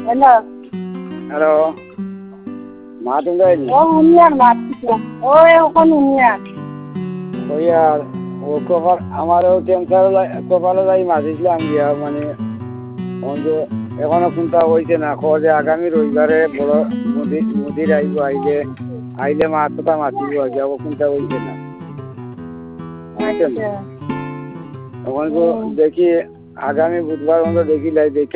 hello hello মা তুমি যাইনি ও উনিয়ার মারছিলাম ওই ওখানে উনিয়ার ওই আর ও কপাল আমারও ক্যান্সার কপালে যাই মাঝিছিলাম গিয়া মানে এখনো চিন্তা হয়েছে না যে আগামী রবিবারে বড় মুদির আইব আইলে মা কথা মাতিব যাব চিন্তা হয়েছে না বুঝছেন আচ্ছা তখন তো দেখি আগামী বুধবার দেখি দেখে